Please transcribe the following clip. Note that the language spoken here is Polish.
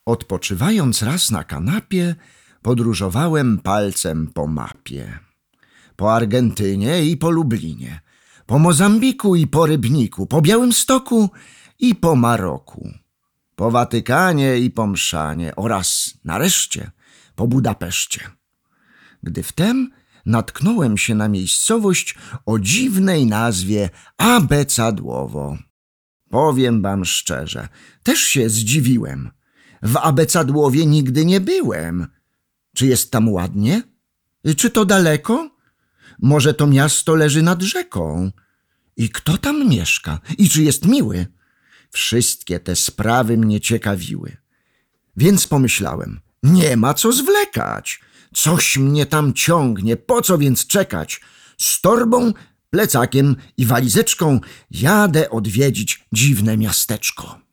Odpoczywając raz na kanapie, podróżowałem palcem po mapie. Po Argentynie i po Lublinie, po Mozambiku i po Rybniku, po Białymstoku i po Maroku, po Watykanie i po Mszanie oraz nareszcie po Budapeszcie. Gdy wtem natknąłem się na miejscowość o dziwnej nazwie Abecadłowo. Powiem wam szczerze, też się zdziwiłem. W Abecadłowie nigdy nie byłem. Czy jest tam ładnie? Czy to daleko? Może to miasto leży nad rzeką? I kto tam mieszka? I czy jest miły? Wszystkie te sprawy mnie ciekawiły. Więc pomyślałem, nie ma co zwlekać. Coś mnie tam ciągnie, po co więc czekać? Z torbą, plecakiem i walizeczką jadę odwiedzić dziwne miasteczko.